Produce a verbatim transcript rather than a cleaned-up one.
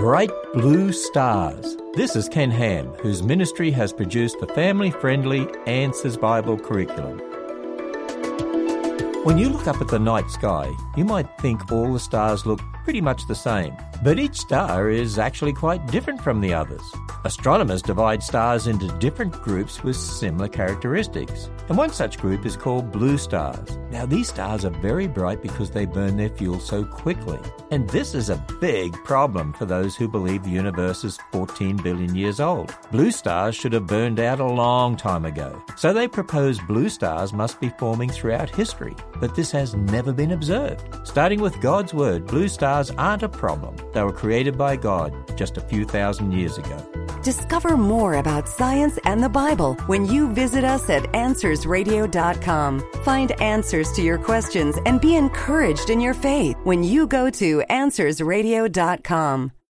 Bright blue stars. This is Ken Ham, whose ministry has produced the family-friendly Answers Bible curriculum. When you look up at the night sky, you might think all the stars look pretty much the same. But each star is actually quite different from the others. Astronomers divide stars into different groups with similar characteristics. And one such group is called blue stars. Now, these stars are very bright because they burn their fuel so quickly. And this is a big problem for those who believe the universe is fourteen billion years old. Blue stars should have burned out a long time ago. So they propose blue stars must be forming throughout history. But this has never been observed. Starting with God's Word, blue stars aren't a problem. They were created by God just a few thousand years ago. Discover more about science and the Bible when you visit us at answers radio dot com. Find answers to your questions and be encouraged in your faith when you go to answers radio dot com.